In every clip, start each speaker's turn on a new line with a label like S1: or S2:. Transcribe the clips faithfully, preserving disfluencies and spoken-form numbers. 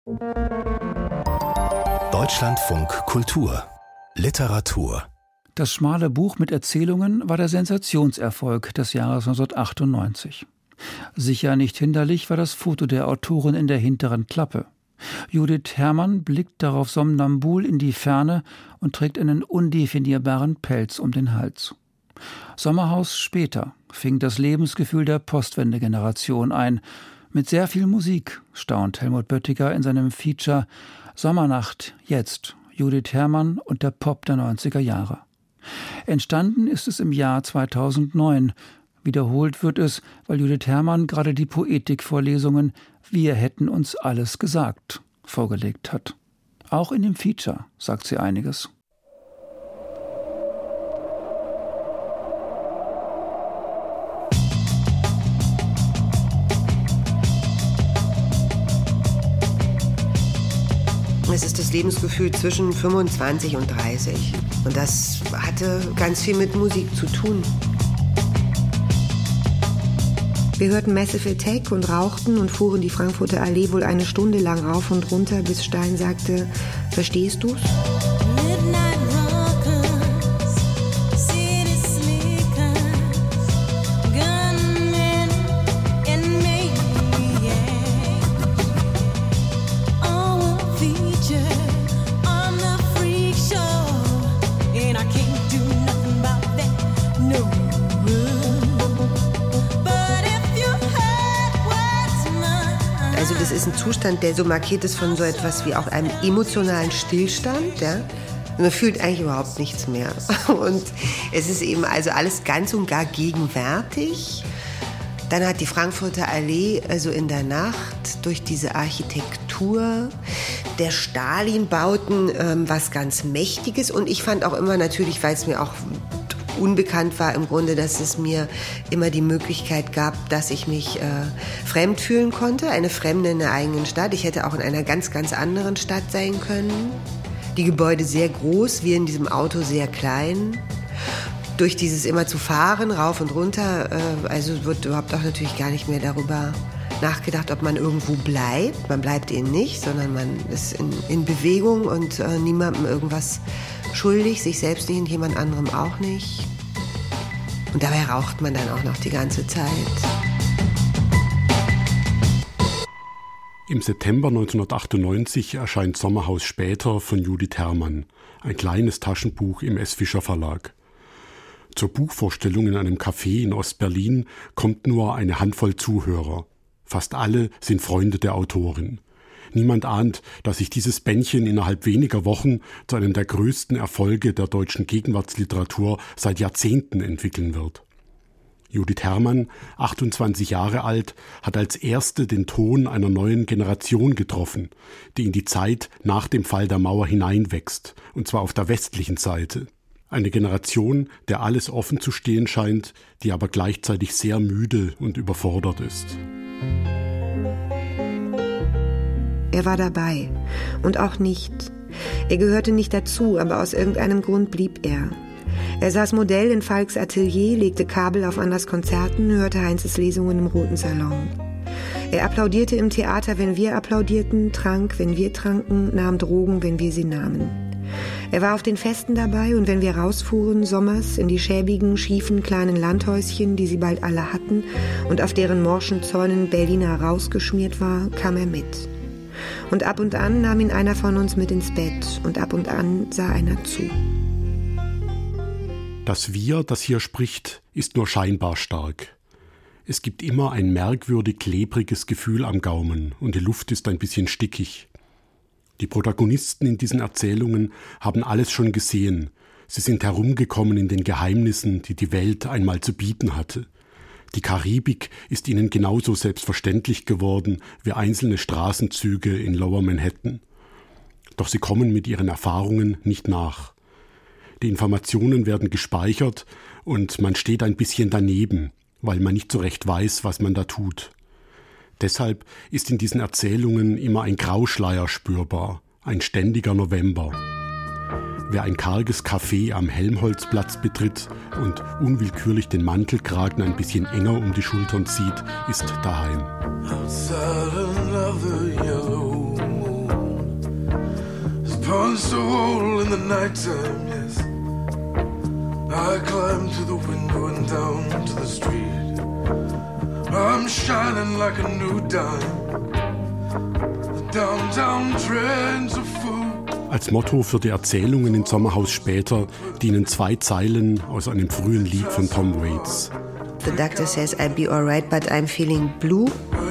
S1: Deutschlandfunk Kultur Literatur.
S2: Das schmale Buch mit Erzählungen war der Sensationserfolg des Jahres neunzehnhundertachtundneunzig. Sicher nicht hinderlich war das Foto der Autorin in der hinteren Klappe. Judith Herrmann blickt darauf somnambul in die Ferne und trägt einen undefinierbaren Pelz um den Hals. Sommerhaus später fing das Lebensgefühl der Postwende-Generation ein. Mit sehr viel Musik, staunt Helmut Böttiger in seinem Feature Sommernacht, jetzt, Judith Herrmann und der Pop der neunziger Jahre. Entstanden ist es im Jahr zweitausendneun. Wiederholt wird es, weil Judith Herrmann gerade die Poetikvorlesungen Wir hätten uns alles gesagt vorgelegt hat. Auch in dem Feature sagt sie einiges.
S3: Es ist das Lebensgefühl zwischen fünfundzwanzig und dreißig. Und das hatte ganz viel mit Musik zu tun. Wir hörten Massive Attack und rauchten und fuhren die Frankfurter Allee wohl eine Stunde lang rauf und runter, bis Stein sagte, verstehst du's? Das ist ein Zustand, der so markiert ist von so etwas wie auch einem emotionalen Stillstand. Ja? Man fühlt eigentlich überhaupt nichts mehr. Und es ist eben also alles ganz und gar gegenwärtig. Dann hat die Frankfurter Allee also in der Nacht durch diese Architektur der Stalin-Bauten ähm, was ganz Mächtiges. Und ich fand auch immer natürlich, weil es mir auch unbekannt war im Grunde, dass es mir immer die Möglichkeit gab, dass ich mich äh, fremd fühlen konnte, eine Fremde in der eigenen Stadt. Ich hätte auch in einer ganz, ganz anderen Stadt sein können. Die Gebäude sehr groß, wir in diesem Auto sehr klein. Durch dieses immer zu fahren, rauf und runter, äh, also wird überhaupt auch natürlich gar nicht mehr darüber nachgedacht, ob man irgendwo bleibt. Man bleibt eben nicht, sondern man ist in, in Bewegung und äh, niemandem irgendwas schuldig, sich selbst nicht und jemand anderem auch nicht. Und dabei raucht man dann auch noch die ganze Zeit.
S4: Im September neunzehnhundertachtundneunzig erscheint Sommerhaus später von Judith Herrmann, ein kleines Taschenbuch im S. Fischer Verlag. Zur Buchvorstellung in einem Café in Ostberlin kommt nur eine Handvoll Zuhörer. Fast alle sind Freunde der Autorin. Niemand ahnt, dass sich dieses Bändchen innerhalb weniger Wochen zu einem der größten Erfolge der deutschen Gegenwartsliteratur seit Jahrzehnten entwickeln wird. Judith Herrmann, achtundzwanzig Jahre alt, hat als erste den Ton einer neuen Generation getroffen, die in die Zeit nach dem Fall der Mauer hineinwächst, und zwar auf der westlichen Seite. Eine Generation, der alles offen zu stehen scheint, die aber gleichzeitig sehr müde und überfordert ist.
S3: Er war dabei und auch nicht. Er gehörte nicht dazu, aber aus irgendeinem Grund blieb er. Er saß Modell in Falks Atelier, legte Kabel auf Anders Konzerten, hörte Heinzes Lesungen im Roten Salon. Er applaudierte im Theater, wenn wir applaudierten, trank, wenn wir tranken, nahm Drogen, wenn wir sie nahmen. Er war auf den Festen dabei und wenn wir rausfuhren, sommers, in die schäbigen, schiefen, kleinen Landhäuschen, die sie bald alle hatten und auf deren morschen Zäunen Berliner rausgeschmiert war, kam er mit. Und ab und an nahm ihn einer von uns mit ins Bett und ab und an sah einer zu.
S4: Das Wir, das hier spricht, ist nur scheinbar stark. Es gibt immer ein merkwürdig klebriges Gefühl am Gaumen und die Luft ist ein bisschen stickig. Die Protagonisten in diesen Erzählungen haben alles schon gesehen. Sie sind herumgekommen in den Geheimnissen, die die Welt einmal zu bieten hatte. Die Karibik ist ihnen genauso selbstverständlich geworden wie einzelne Straßenzüge in Lower Manhattan. Doch sie kommen mit ihren Erfahrungen nicht nach. Die Informationen werden gespeichert und man steht ein bisschen daneben, weil man nicht so recht weiß, was man da tut. Deshalb ist in diesen Erzählungen immer ein Grauschleier spürbar, ein ständiger November. Wer ein karges Café am Helmholtzplatz betritt und unwillkürlich den Mantelkragen ein bisschen enger um die Schultern zieht, ist daheim. Outside another yellow moon.
S5: I'm so old in the nighttime, yes. I climb to the window and down to the street. I'm shining like a new dime. The downtown trends of food.
S4: Als Motto für die Erzählungen in Sommerhaus später dienen zwei Zeilen aus einem frühen Lied von Tom Waits.
S3: The doctor says I'll be alright, but I'm feeling blue.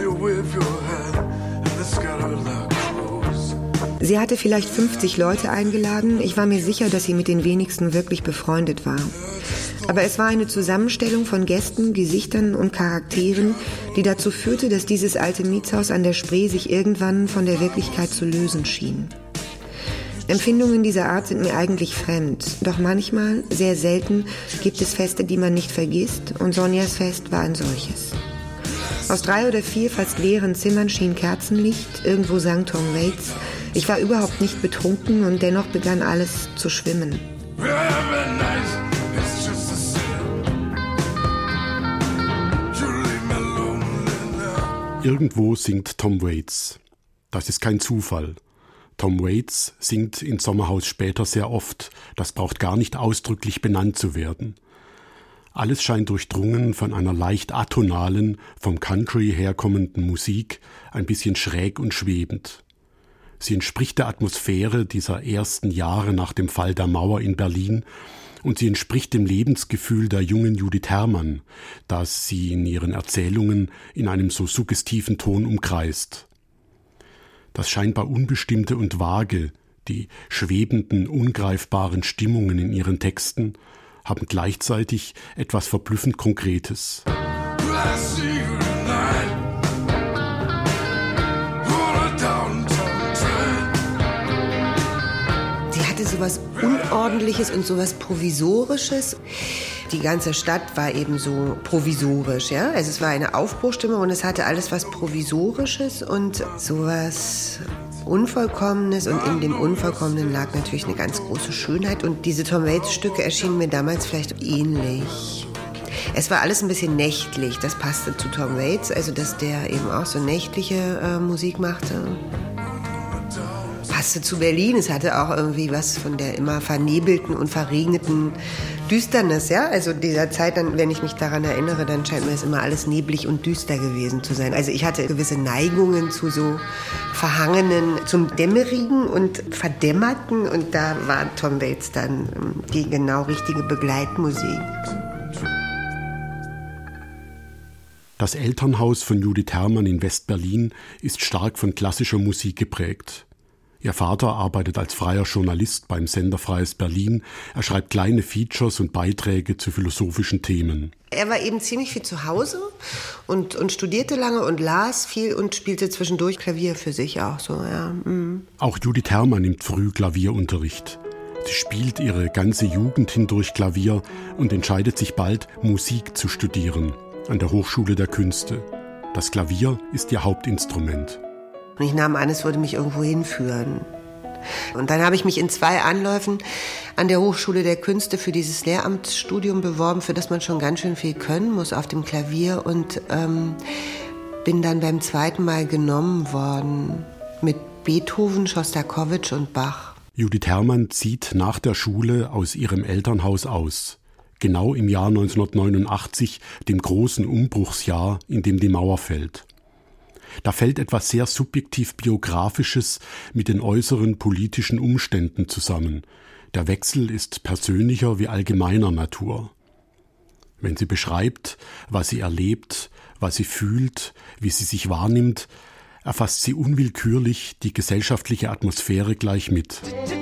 S3: Sie hatte vielleicht fünfzig Leute eingeladen. Ich war mir sicher, dass sie mit den wenigsten wirklich befreundet war. Aber es war eine Zusammenstellung von Gästen, Gesichtern und Charakteren, die dazu führte, dass dieses alte Mietshaus an der Spree sich irgendwann von der Wirklichkeit zu lösen schien. Empfindungen dieser Art sind mir eigentlich fremd. Doch manchmal, sehr selten, gibt es Feste, die man nicht vergisst. Und Sonjas Fest war ein solches. Aus drei oder vier fast leeren Zimmern schien Kerzenlicht. Irgendwo sang Tom Waits. Ich war überhaupt nicht betrunken und dennoch begann alles zu schwimmen.
S4: Irgendwo singt Tom Waits. Das ist kein Zufall. Tom Waits singt in Sommerhaus später sehr oft. Das braucht gar nicht ausdrücklich benannt zu werden. Alles scheint durchdrungen von einer leicht atonalen, vom Country herkommenden Musik, ein bisschen schräg und schwebend. Sie entspricht der Atmosphäre dieser ersten Jahre nach dem Fall der Mauer in Berlin und sie entspricht dem Lebensgefühl der jungen Judith Herrmann, das sie in ihren Erzählungen in einem so suggestiven Ton umkreist. Das scheinbar Unbestimmte und Vage, die schwebenden, ungreifbaren Stimmungen in ihren Texten haben gleichzeitig etwas verblüffend Konkretes.
S3: Sowas Unordentliches und sowas Provisorisches. Die ganze Stadt war eben so provisorisch, ja. Also es war eine Aufbruchstimmung und es hatte alles was Provisorisches und sowas Unvollkommenes. Und in dem Unvollkommenen lag natürlich eine ganz große Schönheit. Und diese Tom Waits-Stücke erschienen mir damals vielleicht ähnlich. Es war alles ein bisschen nächtlich, das passte zu Tom Waits, also dass der eben auch so nächtliche äh, Musik machte. Passte zu Berlin, es hatte auch irgendwie was von der immer vernebelten und verregneten Düsternis, ja, also dieser Zeit, dann, wenn ich mich daran erinnere, dann scheint mir es immer alles neblig und düster gewesen zu sein. Also ich hatte gewisse Neigungen zu so verhangenen, zum Dämmerigen und Verdämmerten und da war Tom Waits dann die genau richtige Begleitmusik.
S4: Das Elternhaus von Judith Herrmann in West-Berlin ist stark von klassischer Musik geprägt. Ihr Vater arbeitet als freier Journalist beim Sender Freies Berlin. Er schreibt kleine Features und Beiträge zu philosophischen Themen.
S3: Er war eben ziemlich viel zu Hause und, und studierte lange und las viel und spielte zwischendurch Klavier für sich auch so. Ja. Mhm.
S4: Auch Judith Herrmann nimmt früh Klavierunterricht. Sie spielt ihre ganze Jugend hindurch Klavier und entscheidet sich bald, Musik zu studieren an der Hochschule der Künste. Das Klavier ist ihr Hauptinstrument.
S3: Und ich nahm an, es würde mich irgendwo hinführen. Und dann habe ich mich in zwei Anläufen an der Hochschule der Künste für dieses Lehramtsstudium beworben, für das man schon ganz schön viel können muss auf dem Klavier. Und ähm, bin dann beim zweiten Mal genommen worden mit Beethoven, Schostakowitsch und Bach.
S4: Judith Herrmann zieht nach der Schule aus ihrem Elternhaus aus. Genau im Jahr neunzehnhundertneunundachtzig, dem großen Umbruchsjahr, in dem die Mauer fällt. Da fällt etwas sehr subjektiv Biografisches mit den äußeren politischen Umständen zusammen. Der Wechsel ist persönlicher wie allgemeiner Natur. Wenn sie beschreibt, was sie erlebt, was sie fühlt, wie sie sich wahrnimmt, erfasst sie unwillkürlich die gesellschaftliche Atmosphäre gleich mit.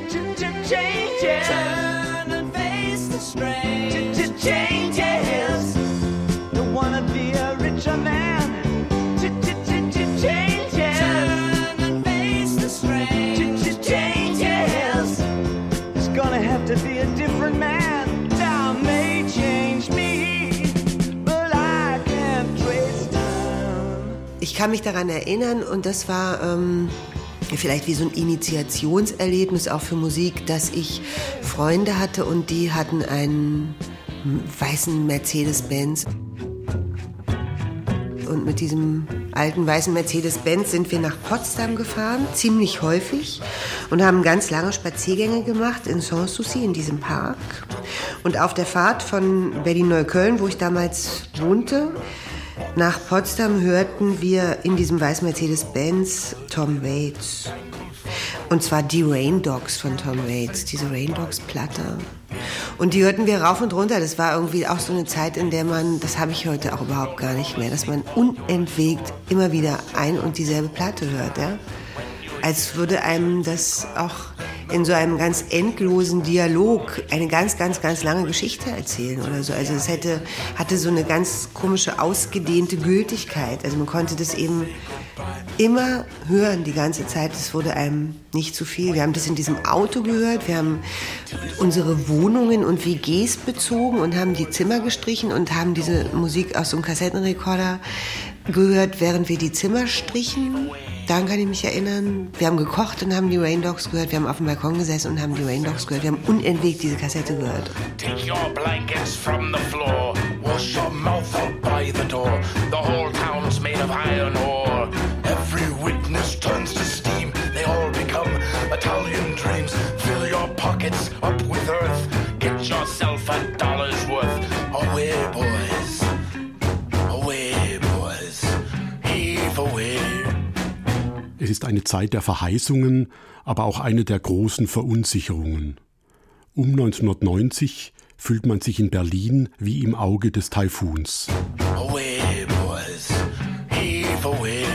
S3: Ich kann mich daran erinnern und das war ähm, vielleicht wie so ein Initiationserlebnis auch für Musik, dass ich Freunde hatte und die hatten einen weißen Mercedes-Benz. Und mit diesem alten weißen Mercedes-Benz sind wir nach Potsdam gefahren, ziemlich häufig, und haben ganz lange Spaziergänge gemacht in Sanssouci, in diesem Park. Und auf der Fahrt von Berlin-Neukölln, wo ich damals wohnte, nach Potsdam hörten wir in diesem weißen Mercedes-Benz Tom Waits. Und zwar die Rain Dogs von Tom Waits, diese Rain Dogs-Platte. Und die hörten wir rauf und runter. Das war irgendwie auch so eine Zeit, in der man, das habe ich heute auch überhaupt gar nicht mehr, dass man unentwegt immer wieder ein und dieselbe Platte hört. Ja? Als würde einem das auch in so einem ganz endlosen Dialog eine ganz, ganz, ganz lange Geschichte erzählen oder so. Also es hätte, hatte so eine ganz komische, ausgedehnte Gültigkeit. Also man konnte das eben immer hören die ganze Zeit. Es wurde einem nicht zu viel. Wir haben das in diesem Auto gehört. Wir haben unsere Wohnungen und W Gs bezogen und haben die Zimmer gestrichen und haben diese Musik aus so einem Kassettenrekorder gehört, während wir die Zimmer strichen. Daran kann ich mich erinnern. Wir haben gekocht und haben die Rain Dogs gehört. Wir haben auf dem Balkon gesessen und haben die Rain Dogs gehört. Wir haben unentwegt diese Kassette gehört.
S6: Take your blankets from the floor. Wash your mouth out by the door. The whole town's made of iron ore. Every witness turns to steam. They all become Italian dreams. Fill your pockets up with earth. Get yourself a dollar's worth. Away, boys. Away, boys. Heave away.
S4: Es ist eine Zeit der Verheißungen, aber auch eine der großen Verunsicherungen. Um neunzehnhundertneunzig fühlt man sich in Berlin wie im Auge des Taifuns.
S6: Away, boys. Heave away.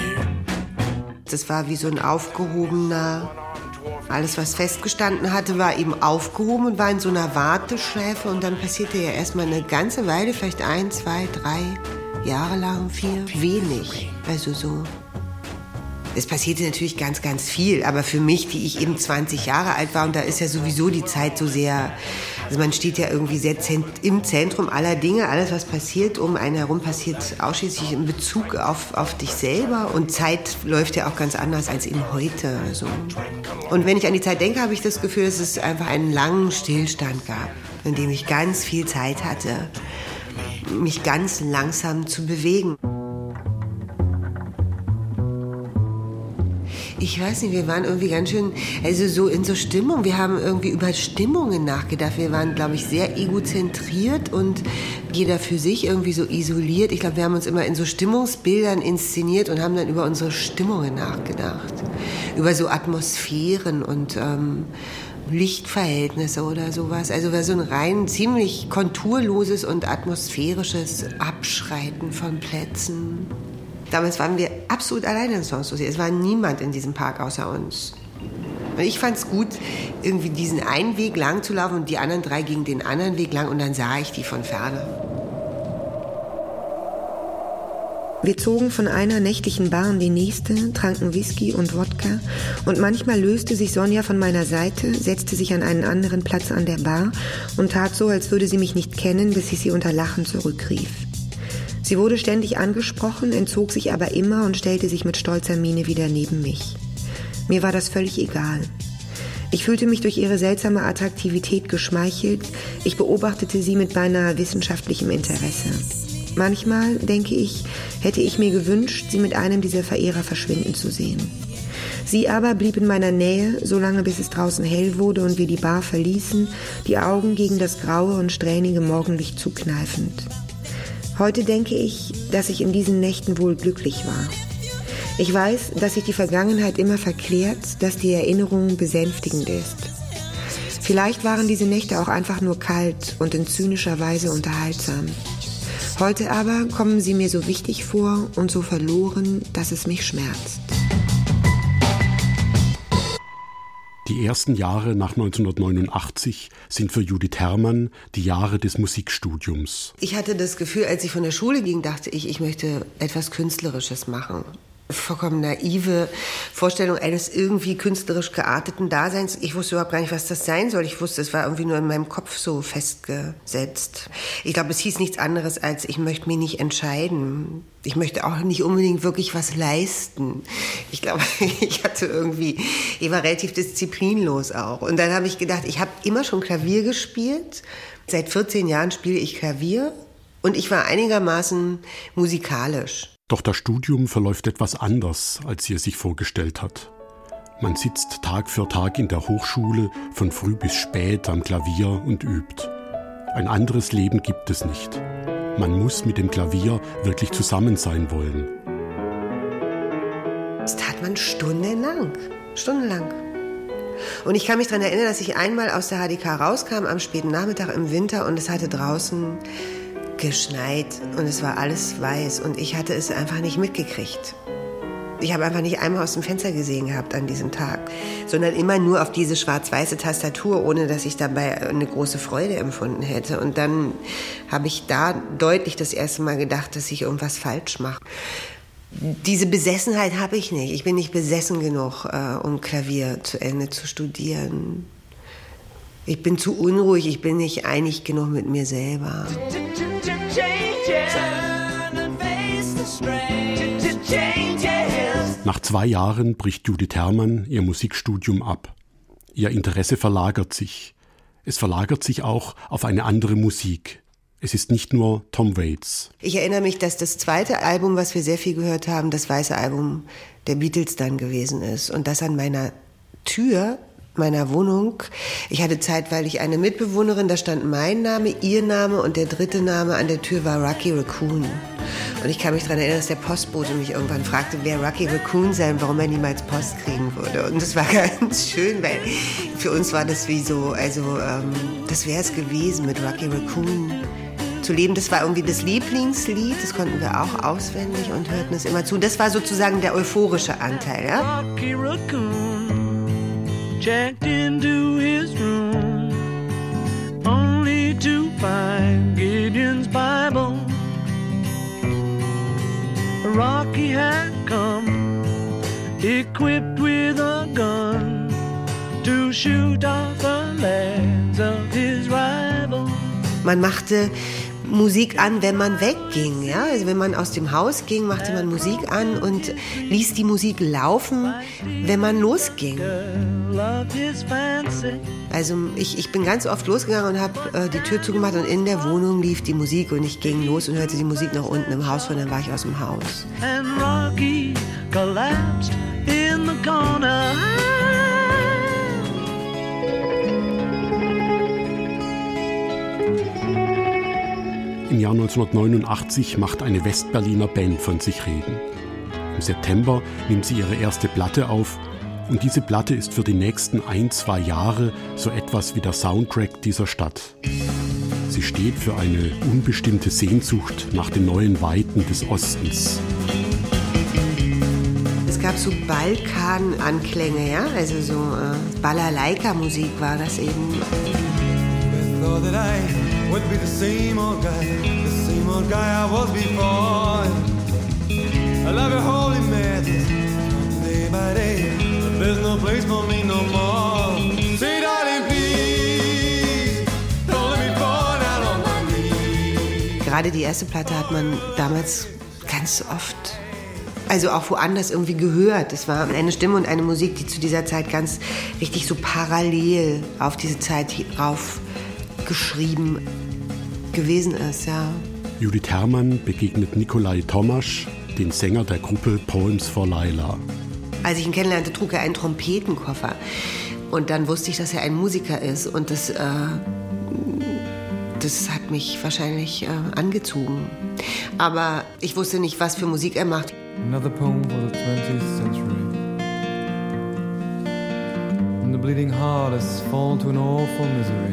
S3: Das war wie so ein aufgehobener, alles was festgestanden hatte, war eben aufgehoben und war in so einer Warteschleife und dann passierte ja erstmal eine ganze Weile, vielleicht ein, zwei, drei Jahre lang, vier, wenig, also so. Es passierte natürlich ganz, ganz viel, aber für mich, die ich eben zwanzig Jahre alt war, und da ist ja sowieso die Zeit so sehr, also man steht ja irgendwie sehr im Zentrum aller Dinge, alles was passiert um einen herum passiert ausschließlich in Bezug auf, auf dich selber, und Zeit läuft ja auch ganz anders als eben heute. So. Und wenn ich an die Zeit denke, habe ich das Gefühl, dass es einfach einen langen Stillstand gab, in dem ich ganz viel Zeit hatte, mich ganz langsam zu bewegen. Ich weiß nicht, wir waren irgendwie ganz schön, also so in so Stimmung. Wir haben irgendwie über Stimmungen nachgedacht. Wir waren, glaube ich, sehr egozentriert und jeder für sich irgendwie so isoliert. Ich glaube, wir haben uns immer in so Stimmungsbildern inszeniert und haben dann über unsere Stimmungen nachgedacht. Über so Atmosphären und ähm, Lichtverhältnisse oder sowas. Also war so ein rein ziemlich konturloses und atmosphärisches Abschreiten von Plätzen. Damals waren wir absolut alleine in Sanssouci. Es war niemand in diesem Park außer uns. Und ich fand es gut, irgendwie diesen einen Weg lang zu laufen und die anderen drei gingen den anderen Weg lang und dann sah ich die von ferne.
S7: Wir zogen von einer nächtlichen Bar in die nächste, tranken Whisky und Wodka und manchmal löste sich Sonja von meiner Seite, setzte sich an einen anderen Platz an der Bar und tat so, als würde sie mich nicht kennen, bis ich sie unter Lachen zurückrief. Sie wurde ständig angesprochen, entzog sich aber immer und stellte sich mit stolzer Miene wieder neben mich. Mir war das völlig egal. Ich fühlte mich durch ihre seltsame Attraktivität geschmeichelt. Ich beobachtete sie mit beinahe wissenschaftlichem Interesse. Manchmal, denke ich, hätte ich mir gewünscht, sie mit einem dieser Verehrer verschwinden zu sehen. Sie aber blieb in meiner Nähe, solange bis es draußen hell wurde und wir die Bar verließen, die Augen gegen das graue und strähnige Morgenlicht zukneifend. Heute denke ich, dass ich in diesen Nächten wohl glücklich war. Ich weiß, dass sich die Vergangenheit immer verklärt, dass die Erinnerung besänftigend ist. Vielleicht waren diese Nächte auch einfach nur kalt und in zynischer Weise unterhaltsam. Heute aber kommen sie mir so wichtig vor und so verloren, dass es mich schmerzt.
S4: Die ersten Jahre nach neunzehnhundertneunundachtzig sind für Judith Herrmann die Jahre des Musikstudiums.
S3: Ich hatte das Gefühl, als ich von der Schule ging, dachte ich, ich möchte etwas Künstlerisches machen. Vollkommen naive Vorstellung eines irgendwie künstlerisch gearteten Daseins. Ich wusste überhaupt gar nicht, was das sein soll. Ich wusste, es war irgendwie nur in meinem Kopf so festgesetzt. Ich glaube, es hieß nichts anderes als, ich möchte mich nicht entscheiden. Ich möchte auch nicht unbedingt wirklich was leisten. Ich glaube, ich hatte irgendwie, ich war relativ disziplinlos auch. Und dann habe ich gedacht, ich habe immer schon Klavier gespielt. Seit vierzehn Jahren spiele ich Klavier und ich war einigermaßen musikalisch.
S4: Doch das Studium verläuft etwas anders, als sie es sich vorgestellt hat. Man sitzt Tag für Tag in der Hochschule, von früh bis spät am Klavier und übt. Ein anderes Leben gibt es nicht. Man muss mit dem Klavier wirklich zusammen sein wollen.
S3: Das tat man stundenlang, stundenlang. Und ich kann mich daran erinnern, dass ich einmal aus der H D K rauskam am späten Nachmittag im Winter und es hatte draußen geschneit und es war alles weiß und ich hatte es einfach nicht mitgekriegt. Ich habe einfach nicht einmal aus dem Fenster gesehen gehabt an diesem Tag, sondern immer nur auf diese schwarz-weiße Tastatur, ohne dass ich dabei eine große Freude empfunden hätte. Und dann habe ich da deutlich das erste Mal gedacht, dass ich irgendwas falsch mache. Diese Besessenheit habe ich nicht. Ich bin nicht besessen genug, äh, um Klavier zu Ende zu studieren. Ich bin zu unruhig, ich bin nicht einig genug mit mir selber.
S4: Nach zwei Jahren bricht Judith Herrmann ihr Musikstudium ab. Ihr Interesse verlagert sich. Es verlagert sich auch auf eine andere Musik. Es ist nicht nur Tom Waits.
S3: Ich erinnere mich, dass das zweite Album, was wir sehr viel gehört haben, das weiße Album der Beatles dann gewesen ist. Und das an meiner Tür meiner Wohnung. Ich hatte zeitweilig eine Mitbewohnerin, da stand mein Name, ihr Name und der dritte Name an der Tür war Rocky Raccoon. Und ich kann mich daran erinnern, dass der Postbote mich irgendwann fragte, wer Rocky Raccoon sei und warum er niemals Post kriegen würde. Und das war ganz schön, weil für uns war das wie so, also ähm, das wäre es gewesen, mit Rocky Raccoon zu leben. Das war irgendwie das Lieblingslied, das konnten wir auch auswendig und hörten es immer zu. Das war sozusagen der euphorische Anteil. Ja?
S8: Rocky Raccoon checked into his room only to find Gideon's Bible. Rocky had come equipped with a gun to shoot off the legs of his rival.
S3: Man machte Musik an, wenn man wegging, ja? Also wenn man aus dem Haus ging, machte man Musik an und ließ die Musik laufen, wenn man losging. Also ich, ich bin ganz oft losgegangen und habe äh, die Tür zugemacht und in der Wohnung lief die Musik und ich ging los und hörte die Musik noch unten im Haus und dann war ich aus dem Haus.
S8: And Rocky collapsed in the corner.
S4: Im Jahr neunzehnhundertneunundachtzig macht eine Westberliner Band von sich reden. Im September nimmt sie ihre erste Platte auf und diese Platte ist für die nächsten ein, zwei Jahre so etwas wie der Soundtrack dieser Stadt. Sie steht für eine unbestimmte Sehnsucht nach den neuen Weiten des Ostens.
S3: Es gab so Balkan-Anklänge, ja, also so äh, Balalaika-Musik war das eben. Would be the same old guy, the same old guy I was before. I love your holy methods, day by day, but there's no place for me no more. Say darling please, don't let me fall down on my knees. Gerade die erste Platte hat man damals ganz oft, also auch woanders irgendwie gehört. Es war eine Stimme und eine Musik, die zu dieser Zeit ganz richtig so parallel auf diese Zeit rauf geschrieben gewesen ist, ja.
S4: Judith Herrmann begegnet Nikolai Tomasch, den Sänger der Gruppe Poems for Laila.
S3: Als ich ihn kennenlernte, trug er einen Trompetenkoffer. Und dann wusste ich, dass er ein Musiker ist. Und das, äh, das hat mich wahrscheinlich äh, angezogen. Aber ich wusste nicht, was für Musik er macht. Another poem for the twentieth century. And the bleeding heart has fallen to an awful misery.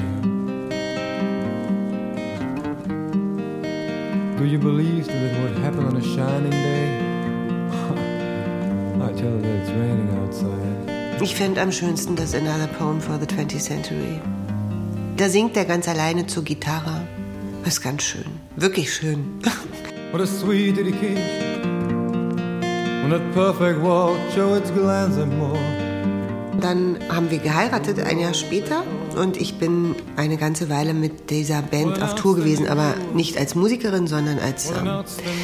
S3: Do you believe that it would happen on a shining day? I tell you that it's raining outside. Ich fände am schönsten das Another Poem for the twentieth century. Da singt er ganz alleine zur Gitarre. Das ist ganz schön. Wirklich schön. What a sweet dedication. When that perfect world show its glance and more. Dann haben wir geheiratet, ein Jahr später. Und ich bin eine ganze Weile mit dieser Band auf Tour gewesen, aber nicht als Musikerin, sondern als ähm,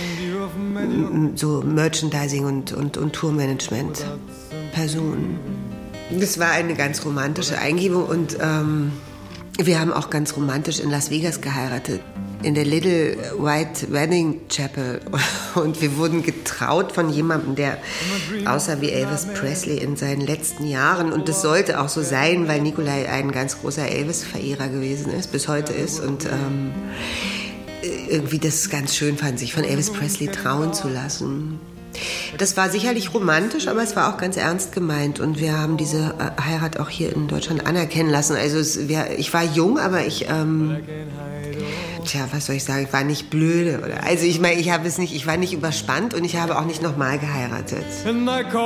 S3: so Merchandising und, und, und Tourmanagement-Person. Das war eine ganz romantische Eingebung und ähm, wir haben auch ganz romantisch in Las Vegas geheiratet. in der Little White Wedding Chapel und wir wurden getraut von jemandem, der aussah wie Elvis Presley in seinen letzten Jahren und das sollte auch so sein, weil Nikolai ein ganz großer Elvis-Verehrer gewesen ist, bis heute ist und ähm, irgendwie das ganz schön fand, sich von Elvis Presley trauen zu lassen. Das war sicherlich romantisch, aber es war auch ganz ernst gemeint und wir haben diese Heirat auch hier in Deutschland anerkennen lassen. Also es, wir, ich war jung, aber ich, ähm, tja, was soll ich sagen, ich war nicht blöde. Oder, also ich meine, ich habe es nicht, ich war nicht überspannt und ich habe auch nicht nochmal geheiratet.
S9: And I call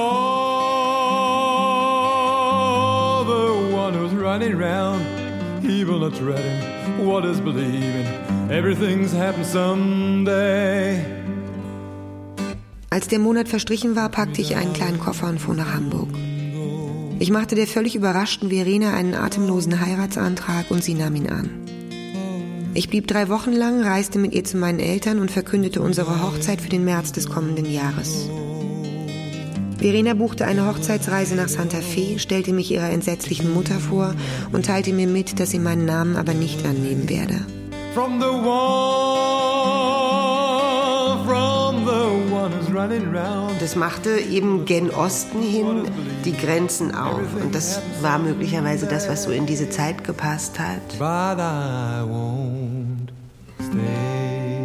S9: the one who's running round. He will not threaten what is believing. Everything's happened someday.
S7: Als der Monat verstrichen war, packte ich einen kleinen Koffer und fuhr nach Hamburg. Ich machte der völlig überraschten Verena einen atemlosen Heiratsantrag und sie nahm ihn an. Ich blieb drei Wochen lang, reiste mit ihr zu meinen Eltern und verkündete unsere Hochzeit für den März des kommenden Jahres. Verena buchte eine Hochzeitsreise nach Santa Fe, stellte mich ihrer entsetzlichen Mutter vor und teilte mir mit, dass sie meinen Namen aber nicht annehmen werde.
S9: From the wall, from the one who's running round.
S7: Das machte eben gen Osten hin die Grenzen auf. Und das war möglicherweise das, was so in diese Zeit gepasst hat.
S9: But I won't stay.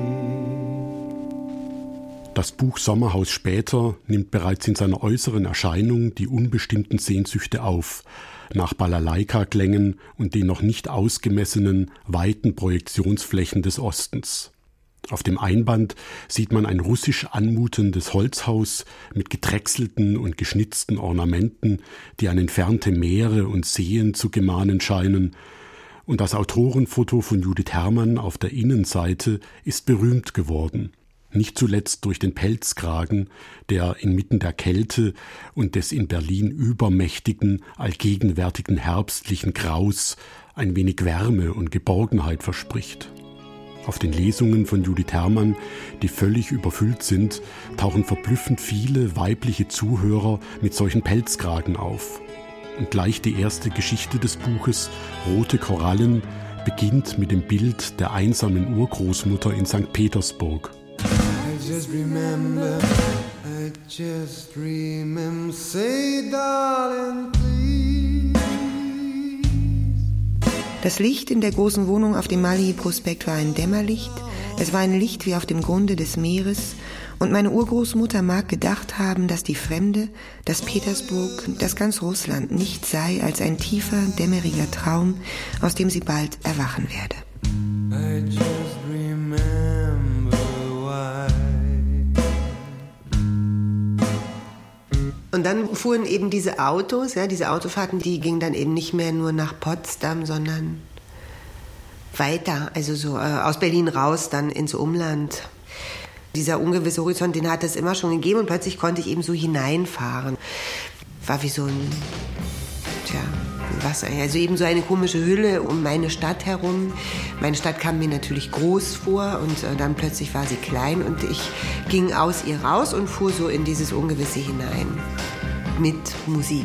S4: Das Buch Sommerhaus später nimmt bereits in seiner äußeren Erscheinung die unbestimmten Sehnsüchte auf, nach Balalaika-Klängen und den noch nicht ausgemessenen, weiten Projektionsflächen des Ostens. Auf dem Einband sieht man ein russisch anmutendes Holzhaus mit gedrechselten und geschnitzten Ornamenten, die an entfernte Meere und Seen zu gemahnen scheinen. Und das Autorenfoto von Judith Herrmann auf der Innenseite ist berühmt geworden. Nicht zuletzt durch den Pelzkragen, der inmitten der Kälte und des in Berlin übermächtigen, allgegenwärtigen herbstlichen Graus ein wenig Wärme und Geborgenheit verspricht. Auf den Lesungen von Judith Herrmann, die völlig überfüllt sind, tauchen verblüffend viele weibliche Zuhörer mit solchen Pelzkragen auf. Und gleich die erste Geschichte des Buches, Rote Korallen, beginnt mit dem Bild der einsamen Urgroßmutter in Sankt Petersburg.
S5: I just remember, I just remember, say darling please.
S7: Das Licht in der großen Wohnung auf dem Malihi-Prospekt war ein Dämmerlicht. Es war ein Licht wie auf dem Grunde des Meeres. Und meine Urgroßmutter mag gedacht haben, dass die Fremde, dass Petersburg, dass ganz Russland nichts sei als ein tiefer, dämmeriger Traum, aus dem sie bald erwachen werde.
S5: I just remember why.
S3: Und dann fuhren eben diese Autos, ja, diese Autofahrten, die gingen dann eben nicht mehr nur nach Potsdam, sondern weiter, also so äh, aus Berlin raus, dann ins Umland. Dieser ungewisse Horizont, den hat es immer schon gegeben und plötzlich konnte ich eben so hineinfahren. War wie so ein, tja, was, also eben so eine komische Hülle um meine Stadt herum. Meine Stadt kam mir natürlich groß vor und äh, dann plötzlich war sie klein und ich ging aus ihr raus und fuhr so in dieses Ungewisse hinein. Mit Musik.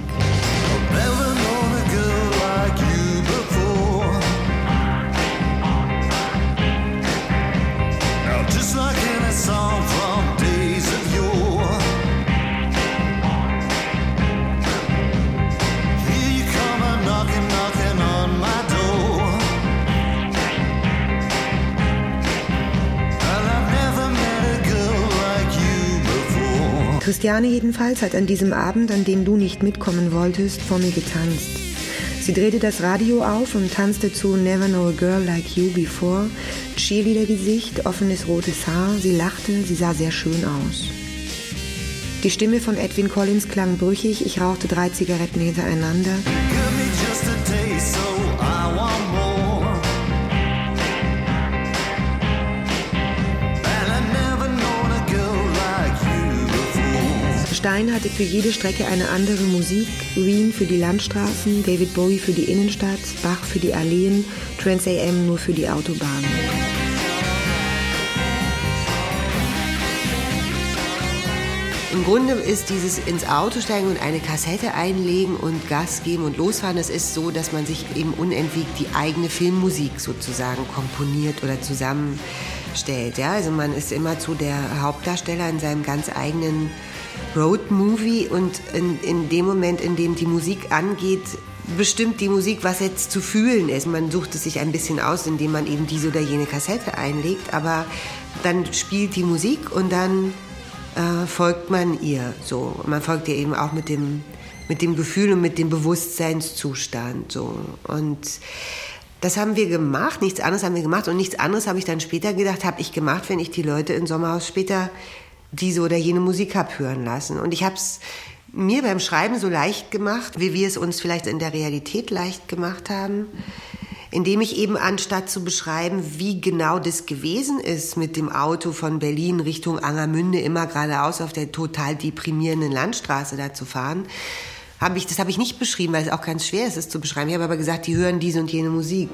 S7: Christiane jedenfalls hat an diesem Abend, an dem du nicht mitkommen wolltest, vor mir getanzt. Sie drehte das Radio auf und tanzte zu Never Know a Girl Like You Before. Cheerleader-Gesicht, offenes rotes Haar, sie lachte, sie sah sehr schön aus. Die Stimme von Edwyn Collins klang brüchig, ich rauchte drei Zigaretten hintereinander. Stein hatte für jede Strecke eine andere Musik, Wien für die Landstraßen, David Bowie für die Innenstadt, Bach für die Alleen, Trans A M nur für die Autobahn.
S3: Im Grunde ist dieses ins Auto steigen und eine Kassette einlegen und Gas geben und losfahren, das ist so, dass man sich eben unentwegt die eigene Filmmusik sozusagen komponiert oder zusammenstellt. Ja? Also man ist immerzu der Hauptdarsteller in seinem ganz eigenen Roadmovie und in, in dem Moment, in dem die Musik angeht, bestimmt die Musik, was jetzt zu fühlen ist. Man sucht es sich ein bisschen aus, indem man eben diese oder jene Kassette einlegt, aber dann spielt die Musik und dann äh, folgt man ihr. So. Man folgt ihr eben auch mit dem, mit dem Gefühl und mit dem Bewusstseinszustand. So. Und das haben wir gemacht, nichts anderes haben wir gemacht und nichts anderes habe ich dann später gedacht, habe ich gemacht, wenn ich die Leute im Sommerhaus später diese oder jene Musik habe hören lassen. Und ich habe es mir beim Schreiben so leicht gemacht, wie wir es uns vielleicht in der Realität leicht gemacht haben, indem ich eben anstatt zu beschreiben, wie genau das gewesen ist, mit dem Auto von Berlin Richtung Angermünde immer geradeaus auf der total deprimierenden Landstraße da zu fahren, habe ich, das habe ich nicht beschrieben, weil es auch ganz schwer ist, es zu beschreiben. Ich habe aber gesagt, die hören diese und jene Musik.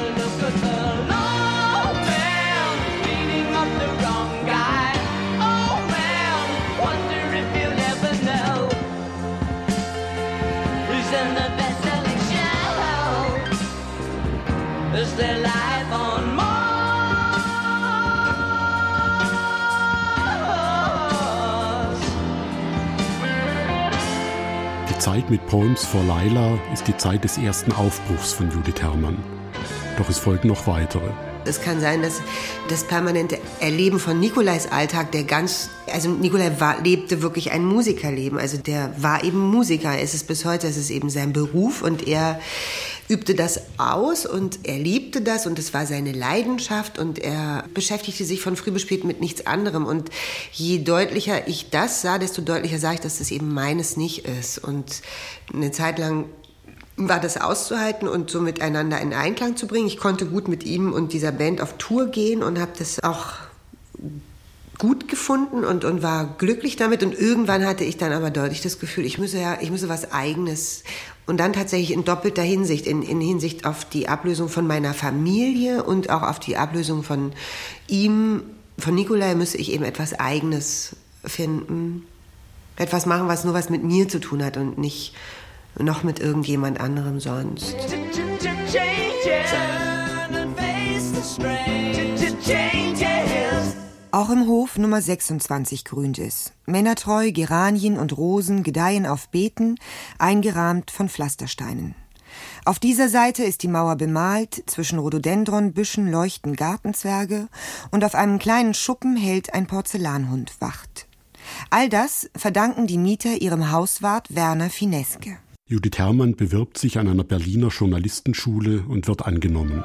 S4: Die Zeit mit Poems for Laila ist die Zeit des ersten Aufbruchs von Judith Herrmann. Doch es folgen noch weitere.
S3: Es kann sein, dass das permanente Erleben von Nikolais Alltag, der ganz, also Nikolai war, lebte wirklich ein Musikerleben, also der war eben Musiker, er ist es bis heute, es ist eben sein Beruf und er übte das aus und er liebte das und es war seine Leidenschaft und er beschäftigte sich von früh bis spät mit nichts anderem und je deutlicher ich das sah, desto deutlicher sah ich, dass das eben meines nicht ist und eine Zeit lang war das auszuhalten und so miteinander in Einklang zu bringen. Ich konnte gut mit ihm und dieser Band auf Tour gehen und habe das auch gut gefunden und, und war glücklich damit. Und irgendwann hatte ich dann aber deutlich das Gefühl, ich müsse ja, ich müsse was Eigenes. Und dann tatsächlich in doppelter Hinsicht, in, in Hinsicht auf die Ablösung von meiner Familie und auch auf die Ablösung von ihm, von Nikolai, müsse ich eben etwas Eigenes finden. Etwas machen, was nur was mit mir zu tun hat und nicht noch mit irgendjemand anderem sonst.
S7: Auch im Hof Nummer sechsundzwanzig grünt es. Männertreu, Geranien und Rosen gedeihen auf Beeten, eingerahmt von Pflastersteinen. Auf dieser Seite ist die Mauer bemalt, zwischen Rhododendronbüschen leuchten Gartenzwerge und auf einem kleinen Schuppen hält ein Porzellanhund Wacht. All das verdanken die Mieter ihrem Hauswart Werner Fineske.
S4: Judith Herrmann bewirbt sich an einer Berliner Journalistenschule und wird angenommen.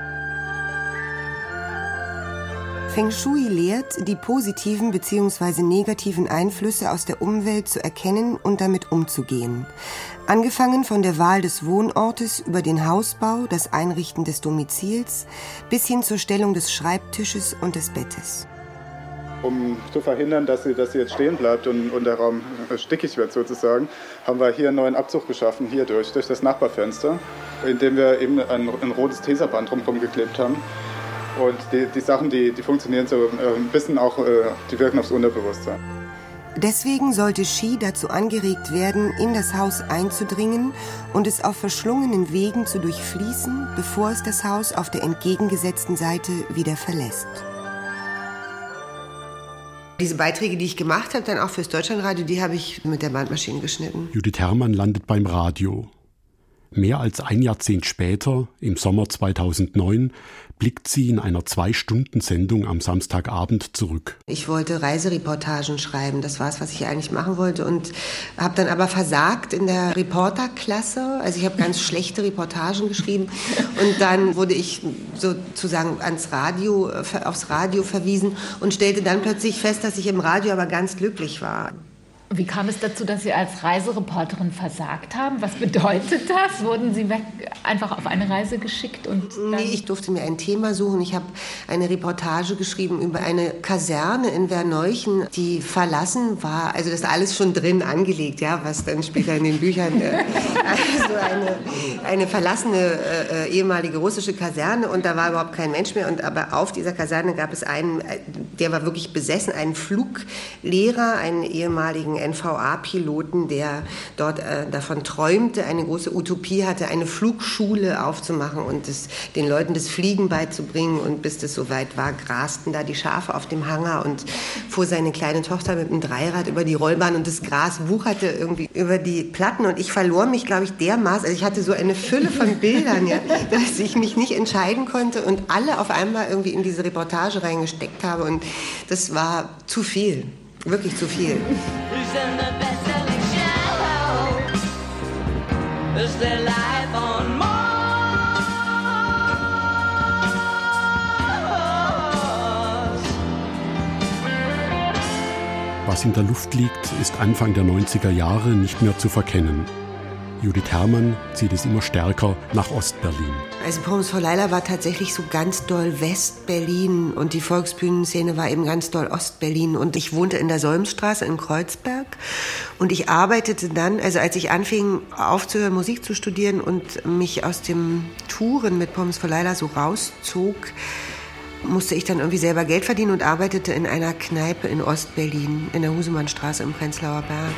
S7: Feng Shui lehrt, die positiven bzw. negativen Einflüsse aus der Umwelt zu erkennen und damit umzugehen. Angefangen von der Wahl des Wohnortes über den Hausbau, das Einrichten des Domizils bis hin zur Stellung des Schreibtisches und des Bettes.
S10: Um zu verhindern, dass sie, dass sie jetzt stehen bleibt und, und der Raum stickig wird sozusagen, haben wir hier einen neuen Abzug geschaffen, hier durch, durch das Nachbarfenster, indem wir eben ein, ein rotes Tesaband drumherum geklebt haben. Und die, die Sachen, die, die funktionieren so ein bisschen auch, die wirken aufs Unterbewusstsein.
S7: Deswegen sollte Xi dazu angeregt werden, in das Haus einzudringen und es auf verschlungenen Wegen zu durchfließen, bevor es das Haus auf der entgegengesetzten Seite wieder verlässt.
S3: Diese Beiträge, die ich gemacht habe, dann auch fürs Deutschlandradio, die habe ich mit der Bandmaschine geschnitten.
S4: Judith Herrmann landet beim Radio. Mehr als ein Jahrzehnt später, im Sommer zweitausendneun, blickt sie in einer Zwei-Stunden-Sendung am Samstagabend zurück.
S3: Ich wollte Reisereportagen schreiben, das war es, was ich eigentlich machen wollte und habe dann aber versagt in der Reporterklasse. Also ich habe ganz schlechte Reportagen geschrieben und dann wurde ich sozusagen ans Radio, aufs Radio verwiesen und stellte dann plötzlich fest, dass ich im Radio aber ganz glücklich war.
S11: Wie kam es dazu, dass Sie als Reisereporterin versagt haben? Was bedeutet das? Wurden Sie weg, einfach auf eine Reise geschickt? Und dann
S3: nee, ich durfte mir ein Thema suchen. Ich habe eine Reportage geschrieben über eine Kaserne in Werneuchen, die verlassen war. Also das ist alles schon drin angelegt, ja, was dann später in den Büchern... Äh, also, so eine, eine verlassene äh, ehemalige russische Kaserne und da war überhaupt kein Mensch mehr. Und aber auf dieser Kaserne gab es einen, der war wirklich besessen, einen Fluglehrer, einen ehemaligen N V A-Piloten, der dort äh, davon träumte, eine große Utopie hatte, eine Flugschule aufzumachen und das, den Leuten das Fliegen beizubringen. Und bis das soweit war, grasten da die Schafe auf dem Hanger und fuhr seine kleine Tochter mit einem Dreirad über die Rollbahn und das Gras wucherte irgendwie über die Platten und ich verlor mich, glaube ich, dermaßen, also ich hatte so eine Fülle von Bildern, ja, dass ich mich nicht entscheiden konnte und alle auf einmal irgendwie in diese Reportage reingesteckt habe und das war zu viel, wirklich zu viel.
S4: Was in der Luft liegt, ist Anfang der neunziger Jahre nicht mehr zu verkennen. Judith Herrmann zieht es immer stärker nach Ostberlin.
S3: Also Pommes vor Laila war tatsächlich so ganz doll Westberlin und die Volksbühnenszene war eben ganz doll Ostberlin. Und ich wohnte in der Solmstraße in Kreuzberg und ich arbeitete dann, also als ich anfing aufzuhören, Musik zu studieren und mich aus dem Touren mit Pommes vor Laila so rauszog, musste ich dann irgendwie selber Geld verdienen und arbeitete in einer Kneipe in Ostberlin, in der Husemannstraße im Prenzlauer Berg.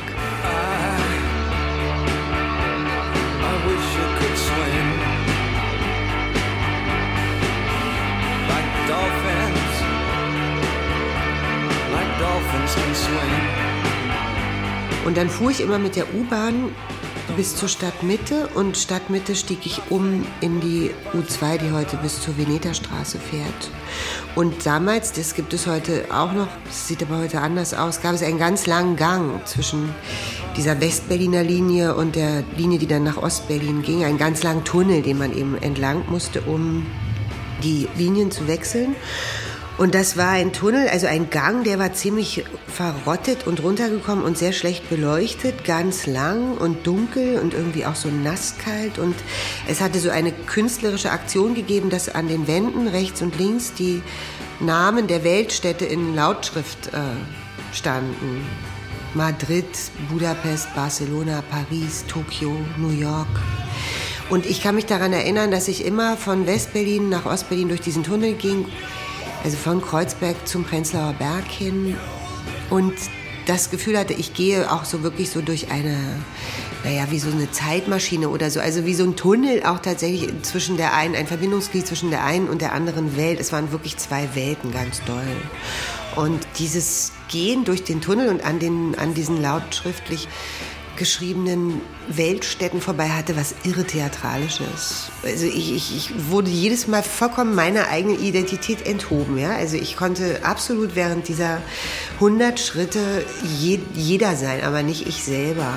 S3: Und dann fuhr ich immer mit der U-Bahn bis zur Stadtmitte und Stadtmitte stieg ich um in die U zwei, die heute bis zur Veneterstraße fährt. Und damals, das gibt es heute auch noch, das sieht aber heute anders aus, gab es einen ganz langen Gang zwischen dieser Westberliner Linie und der Linie, die dann nach Ostberlin ging. Einen ganz langen Tunnel, den man eben entlang musste, um die Linien zu wechseln. Und das war ein Tunnel, also ein Gang, der war ziemlich verrottet und runtergekommen und sehr schlecht beleuchtet, ganz lang und dunkel und irgendwie auch so nasskalt. Und es hatte so eine künstlerische Aktion gegeben, dass an den Wänden rechts und links die Namen der Weltstädte in Lautschrift äh, standen. Madrid, Budapest, Barcelona, Paris, Tokio, New York. Und ich kann mich daran erinnern, dass ich immer von Westberlin nach Ostberlin durch diesen Tunnel ging, also von Kreuzberg zum Prenzlauer Berg hin und das Gefühl hatte, ich gehe auch so wirklich so durch eine, naja, wie so eine Zeitmaschine oder so, also wie so ein Tunnel auch tatsächlich zwischen der einen, ein Verbindungsglied zwischen der einen und der anderen Welt. Es waren wirklich zwei Welten, ganz doll. Und dieses Gehen durch den Tunnel und an, den, an diesen lautschriftlich geschriebenen Weltstädten vorbei hatte was irre Theatralisches. Also ich, ich, ich wurde jedes Mal vollkommen meiner eigenen Identität enthoben. Ja? Also ich konnte absolut während dieser hundert Schritte je, jeder sein, aber nicht ich selber.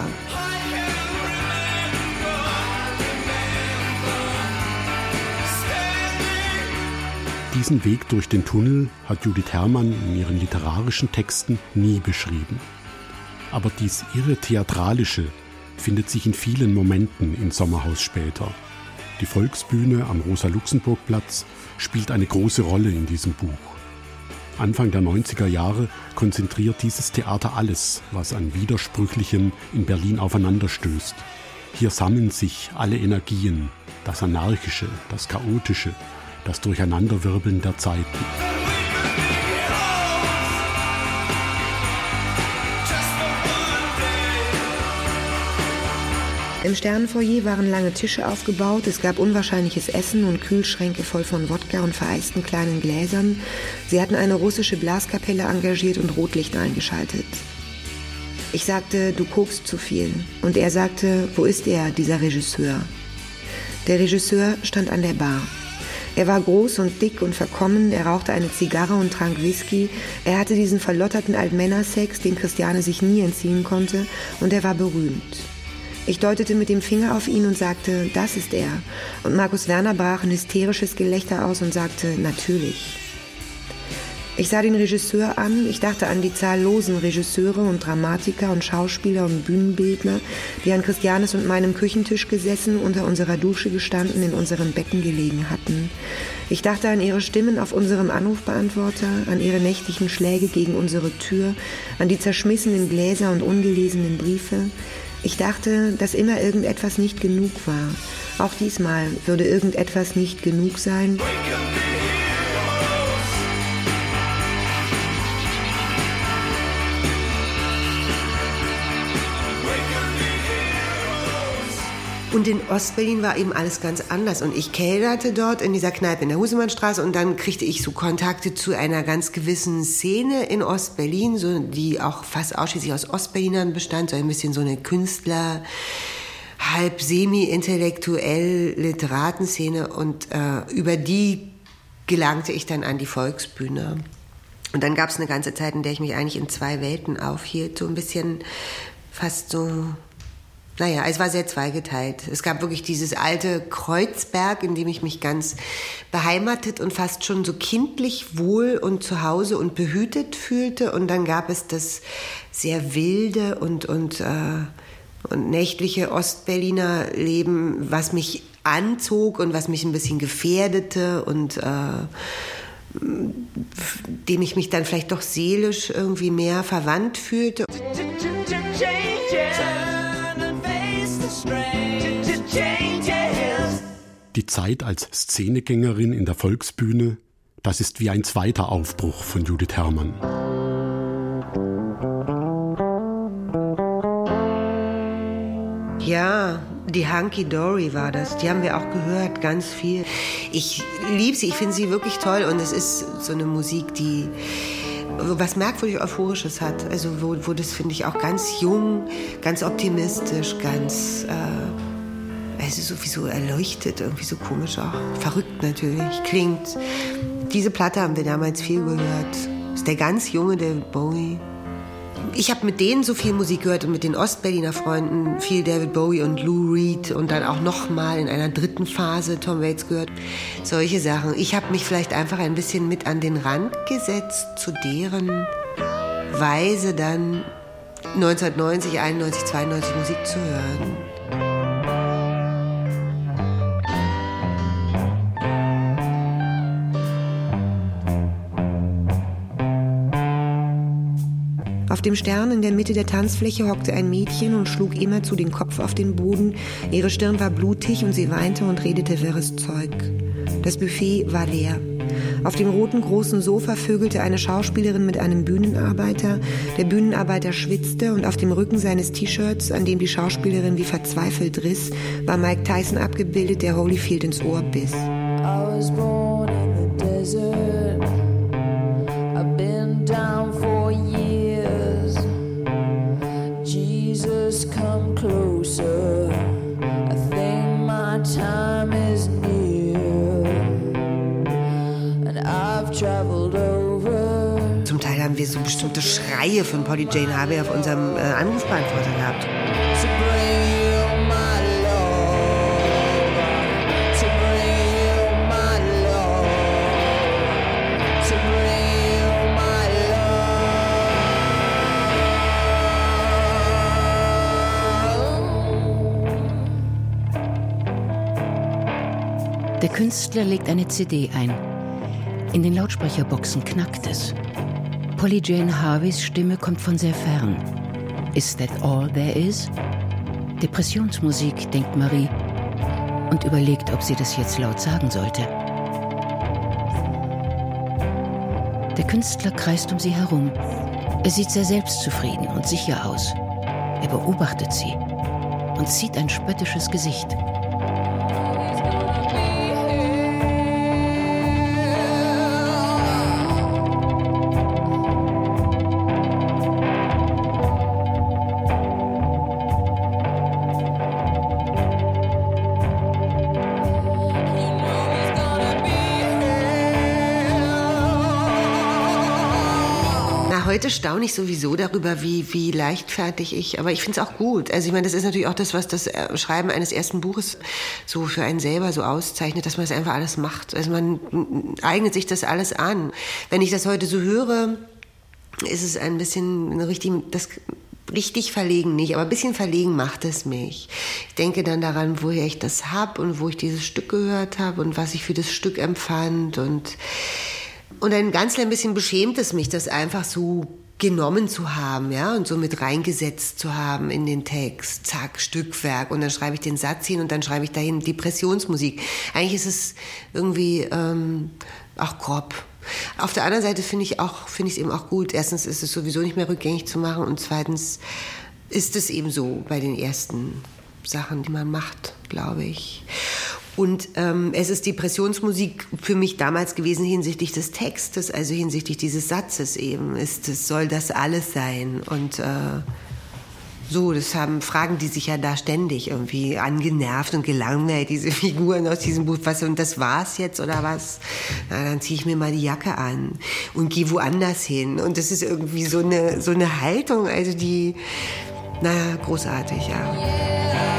S4: Diesen Weg durch den Tunnel hat Judith Herrmann in ihren literarischen Texten nie beschrieben. Aber dies irre Theatralische findet sich in vielen Momenten in Sommerhaus später. Die Volksbühne am Rosa-Luxemburg-Platz spielt eine große Rolle in diesem Buch. Anfang der neunziger Jahre konzentriert dieses Theater alles, was an Widersprüchlichem in Berlin aufeinanderstößt. Hier sammeln sich alle Energien, das Anarchische, das Chaotische, das Durcheinanderwirbeln der Zeiten.
S7: Im Sternenfoyer waren lange Tische aufgebaut, es gab unwahrscheinliches Essen und Kühlschränke voll von Wodka und vereisten kleinen Gläsern. Sie hatten eine russische Blaskapelle engagiert und Rotlicht eingeschaltet. Ich sagte, du kokst zu viel. Und er sagte, wo ist er, dieser Regisseur? Der Regisseur stand an der Bar. Er war groß und dick und verkommen, er rauchte eine Zigarre und trank Whisky. Er hatte diesen verlotterten Altmännersex, den Christiane sich nie entziehen konnte, und er war berühmt. Ich deutete mit dem Finger auf ihn und sagte, das ist er. Und Markus Werner brach ein hysterisches Gelächter aus und sagte, natürlich. Ich sah den Regisseur an, ich dachte an die zahllosen Regisseure und Dramatiker und Schauspieler und Bühnenbildner, die an Christianes und meinem Küchentisch gesessen, unter unserer Dusche gestanden, in unseren Betten gelegen hatten. Ich dachte an ihre Stimmen auf unserem Anrufbeantworter, an ihre nächtlichen Schläge gegen unsere Tür, an die zerschmissenen Gläser und ungelesenen Briefe. Ich dachte, dass immer irgendetwas nicht genug war. Auch diesmal würde irgendetwas nicht genug sein.
S3: Und in Ostberlin war eben alles ganz anders. Und ich kellnerte dort in dieser Kneipe in der Husemannstraße und dann kriegte ich so Kontakte zu einer ganz gewissen Szene in Ostberlin, so, die auch fast ausschließlich aus Ostberlinern bestand, so ein bisschen so eine Künstler-, halb semi-intellektuell Literatenszene. Und äh, über die gelangte ich dann an die Volksbühne. Und dann gab es eine ganze Zeit, in der ich mich eigentlich in zwei Welten aufhielt, so ein bisschen fast so... Naja, es war sehr zweigeteilt. Es gab wirklich dieses alte Kreuzberg, in dem ich mich ganz beheimatet und fast schon so kindlich wohl und zu Hause und behütet fühlte. Und dann gab es das sehr wilde und, und, äh, und nächtliche Ostberliner Leben, was mich anzog und was mich ein bisschen gefährdete und äh, dem ich mich dann vielleicht doch seelisch irgendwie mehr verwandt fühlte.
S4: Die Zeit als Szenegängerin in der Volksbühne, das ist wie ein zweiter Aufbruch von Judith Herrmann.
S3: Ja, die Hunky Dory war das. Die haben wir auch gehört, ganz viel. Ich liebe sie, ich finde sie wirklich toll. Und es ist so eine Musik, die was merkwürdig Euphorisches hat. Also wo, wo das, finde ich, auch ganz jung, ganz optimistisch, ganz... Äh, es ist sowieso erleuchtet, irgendwie so komisch auch. Verrückt natürlich, klingt. Diese Platte haben wir damals viel gehört. Das ist der ganz junge David Bowie. Ich habe mit denen so viel Musik gehört und mit den Ostberliner Freunden viel David Bowie und Lou Reed und dann auch noch mal in einer dritten Phase Tom Waits gehört. Solche Sachen. Ich habe mich vielleicht einfach ein bisschen mit an den Rand gesetzt, zu deren Weise dann neunzehnhundertneunzig, einundneunzig, zweiundneunzig Musik zu hören.
S7: Auf dem Stern in der Mitte der Tanzfläche hockte ein Mädchen und schlug immerzu den Kopf auf den Boden. Ihre Stirn war blutig und sie weinte und redete wirres Zeug. Das Buffet war leer. Auf dem roten großen Sofa vögelte eine Schauspielerin mit einem Bühnenarbeiter. Der Bühnenarbeiter schwitzte und auf dem Rücken seines T-Shirts, an dem die Schauspielerin wie verzweifelt riss, war Mike Tyson abgebildet, der Holyfield ins Ohr biss.
S12: I was born in the desert. I've been down for years. Jesus, come closer. I think my time is near. And I've traveled over.
S3: Zum Teil haben wir so bestimmte Schreie von Polly Jane Harvey auf unserem äh, Anrufbeantworter gehabt.
S12: To bring you my love. To bring you my love. To bring you my
S13: Der Künstler legt eine C D ein. In den Lautsprecherboxen knackt es. Polly Jane Harveys Stimme kommt von sehr fern. Is that all there is? Depressionsmusik, denkt Marie und überlegt, ob sie das jetzt laut sagen sollte. Der Künstler kreist um sie herum. Er sieht sehr selbstzufrieden und sicher aus. Er beobachtet sie und zieht ein spöttisches Gesicht.
S3: Heute staune ich sowieso darüber, wie, wie leichtfertig ich, aber ich finde es auch gut. Also ich meine, das ist natürlich auch das, was das Schreiben eines ersten Buches so für einen selber so auszeichnet, dass man das einfach alles macht. Also man eignet sich das alles an. Wenn ich das heute so höre, ist es ein bisschen richtig, das richtig verlegen nicht, aber ein bisschen verlegen macht es mich. Ich denke dann daran, woher ich das habe und wo ich dieses Stück gehört habe und was ich für das Stück empfand und Und ein ganz klein bisschen beschämt es mich, das einfach so genommen zu haben, ja, und so mit reingesetzt zu haben in den Text, zack, Stückwerk, und dann schreibe ich den Satz hin und dann schreibe ich dahin Depressionsmusik. Eigentlich ist es irgendwie ähm, auch grob. Auf der anderen Seite finde ich auch, finde ich es eben auch gut. Erstens ist es sowieso nicht mehr rückgängig zu machen und zweitens ist es eben so bei den ersten Sachen, die man macht, glaube ich. Und ähm, es ist Depressionsmusik für mich damals gewesen hinsichtlich des Textes, also hinsichtlich dieses Satzes eben. Ist, es soll das alles sein. Und äh, so, das haben fragen die sich ja da ständig irgendwie angenervt und gelangweilt, diese Figuren aus diesem Buch. Was, und das war's jetzt oder was? Na, dann ziehe ich mir mal die Jacke an und gehe woanders hin. Und das ist irgendwie so eine, so eine Haltung, also die, naja, großartig, ja.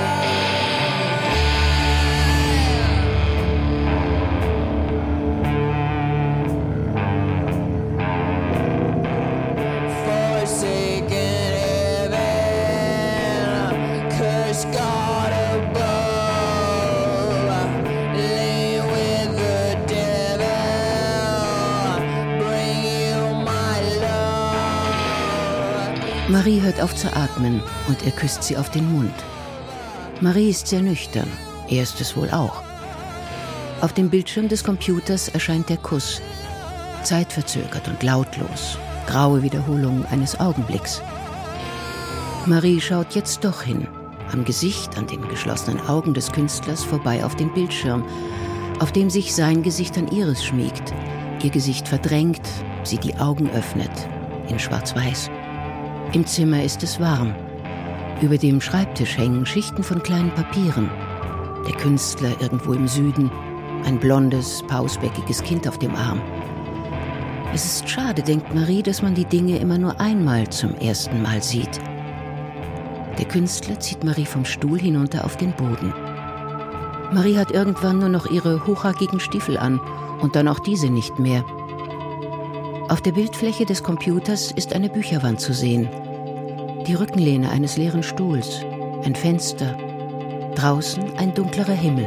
S13: Marie hört auf zu atmen und er küsst sie auf den Mund. Marie ist sehr nüchtern, er ist es wohl auch. Auf dem Bildschirm des Computers erscheint der Kuss, zeitverzögert und lautlos, graue Wiederholung eines Augenblicks. Marie schaut jetzt doch hin, am Gesicht, an den geschlossenen Augen des Künstlers vorbei auf den Bildschirm, auf dem sich sein Gesicht an ihres schmiegt, ihr Gesicht verdrängt, sie die Augen öffnet, in Schwarz-Weiß. Im Zimmer ist es warm. Über dem Schreibtisch hängen Schichten von kleinen Papieren. Der Künstler irgendwo im Süden, ein blondes, pausbäckiges Kind auf dem Arm. Es ist schade, denkt Marie, dass man die Dinge immer nur einmal zum ersten Mal sieht. Der Künstler zieht Marie vom Stuhl hinunter auf den Boden. Marie hat irgendwann nur noch ihre hochhackigen Stiefel an und dann auch diese nicht mehr. Auf der Bildfläche des Computers ist eine Bücherwand zu sehen. Die Rückenlehne eines leeren Stuhls, ein Fenster, draußen ein dunklerer Himmel.